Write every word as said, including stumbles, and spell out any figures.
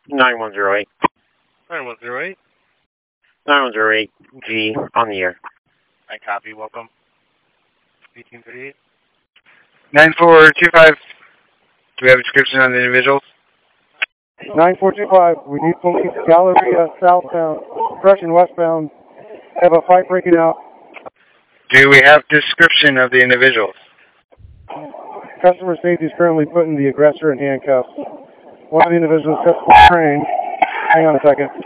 nine one zero eight. nine one zero eight. nine one zero eight G on the air. I copy. Welcome. eighteen thirty-eight. nine four two five. Do we have a description on the individuals? nine four two five. We need police. Galleria southbound. Depression westbound. Have a fight breaking out. Do we have description of the individuals? Customer safety is currently putting the aggressor in handcuffs. One of the individuals has trained. Hang on a second.